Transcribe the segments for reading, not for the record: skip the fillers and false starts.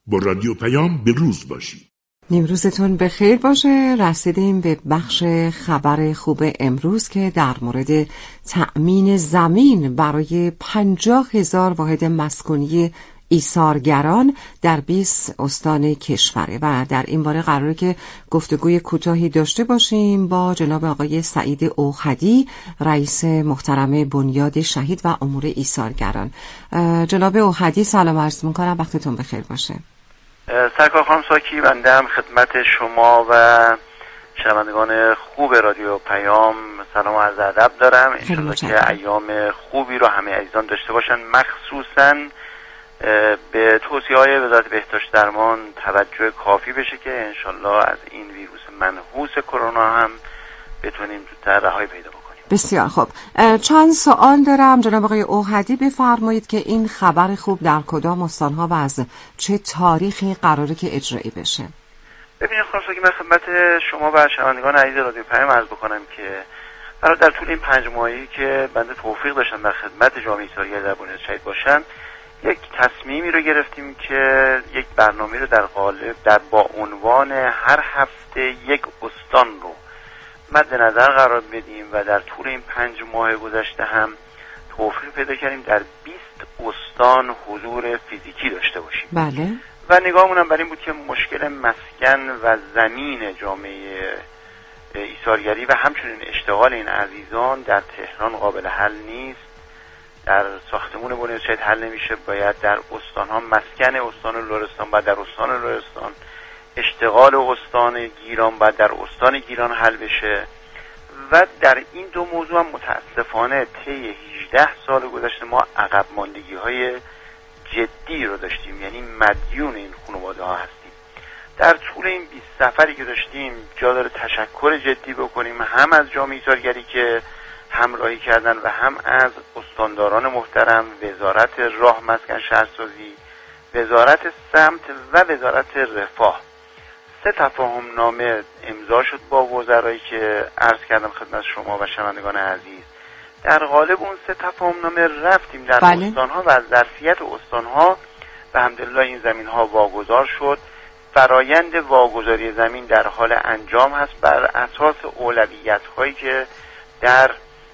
با رادیو پیام به روز باشید. نیمروزتون بخیر باشه. رسیدیم به بخش خبر خوب امروز که در مورد تأمین زمین برای 50,000 واحد مسکونی ایثارگران در 20 استان کشوره و در این باره قراره که گفتگوی کوتاهی داشته باشیم با جناب آقای سعید اوحدی، رئیس محترم بنیاد شهید و امور ایثارگران. جناب اوحدی سلام عرض می‌کنم، وقتتون بخیر باشه. سرکار خانم ساکی، بنده هم خدمت شما و شنوندگان خوب رادیو پیام سلام و عرض ادب دارم. انشالله که ایام خوبی رو همه عزیزان داشته باشن، مخصوصاً به توصیه‌های وزارت بهداشت درمان توجه کافی بشه که انشالله از این ویروس منحوس کرونا هم بتونیم زودتر رهایی پیدا بکنیم. بسیار خوب. چند سوال دارم جناب آقای اوحدی، بفرمایید که این خبر خوب در کدام استان‌ها و از چه تاریخی قراره که اجرایی بشه؟ ببینید خانم ساکی، من خدمت شما و شنوندگان عزیز رادیو پیام عرض بکنم که در طول این 5 ماهی که بنده توفیق داشتم در خدمت جامعه ایثارگر در بنیاد شهید باشم، یک تصمیمی رو گرفتیم که یک برنامه رو در قالب با عنوان هر هفته یک استان رو مد نظر قرار بدیم و در طول این 5 ماه گذشته هم توفیق پیدا کردیم در 20 استان حضور فیزیکی داشته باشیم. بله. و نگاهمون هم بر این بود که مشکل مسکن و زمین جامعه ایثارگری و همچنین اشتغال این عزیزان در تهران قابل حل نیست. در ساختمون بنیاد شهید حل نمیشه، باید در استان‌ها، مسکن استان لرستان باید در استان لرستان، اشتغال استان گیلان باید در استان گیلان حل بشه. و در این دو موضوع هم متاسفانه طی 18 سال گذشته ما عقب ماندگی‌های جدی رو داشتیم، یعنی مدیون این خانواده ها هستیم. در طول این 20 سفری که داشتیم جا داره تشکر جدی بکنیم، هم از جامعه ایثارگری که همراهی کردن و هم از استانداران محترم، وزارت راه مسکن شهرسازی، وزارت سمت و وزارت رفاه. 3 تفاهم نامه امضا شد با وزرایی که عرض کردم خدمت شما و شنوندگان عزیز. در قالب اون 3 تفاهم نامه رفتیم در استان‌ها و از ظرفیت استان‌ها و الحمدلله این زمین‌ها واگذار شد. فرایند واگذاری زمین در حال انجام هست بر اساس اولویت‌هایی که در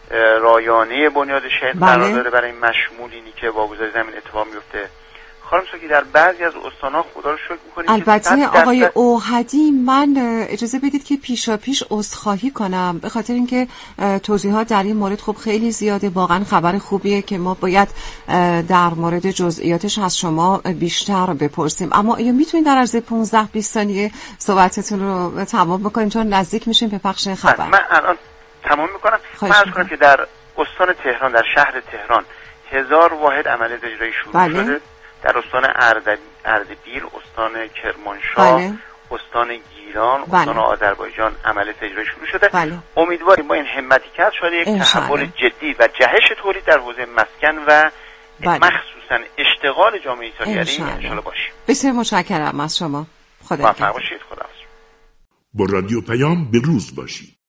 رایانه بنیاد شهید قرار داره برای مشمولینی که واگذاری زمین اتفاق میفته. خانم ساکی، در بعضی از استان‌ها خدا رو شکر می‌کنیم. البته آقای اوحدی، من اجازه بدید که پیش عذرخواهی کنم به خاطر اینکه توضیحات در این مورد خب خیلی زیاده. واقعا خبر خوبیه که ما باید در مورد جزئیاتش از شما بیشتر بپرسیم، اما آیا میتونید در عرض 15-20 ثانیه صحبتتون رو تمام بکنید چون نزدیک میشیم به پخش خبر؟ من الان تمام میکنم. من عرض کنم که در استان تهران، در شهر تهران 1000 واحد عملیات اجرایی شروع شده. در استان اردبیل، استان کرمانشاه، استان گیلان، استان آذربایجان عملیات اجرایی شروع شده. امیدواریم با این همتی که شاید یک تحول جدی و جهش تولید در حوزه مسکن و مخصوصا اشتغال جامعه ایثارگری انشالله باشیم. بسیار متشکرم از شما. خدا موفق باشید. خدا با رادیو پیام به روز باشید.